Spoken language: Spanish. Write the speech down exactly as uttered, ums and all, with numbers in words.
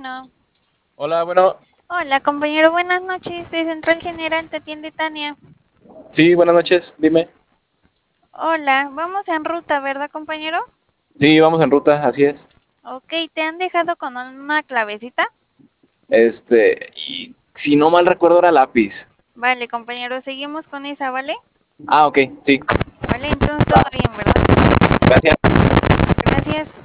bueno. Hola, bueno, Hola, compañero, buenas noches. De Central General te atiende Tania. sí, buenas noches, dime. Hola, vamos en ruta, ¿verdad, compañero? Sí, vamos en ruta, así es. Ok, ¿te han dejado con una clavecita? Este, y si no mal recuerdo era lápiz. Vale, compañero, seguimos con esa, ¿vale? Ah, ok, sí, Vale, entonces todo va, bien, ¿verdad? gracias. Gracias.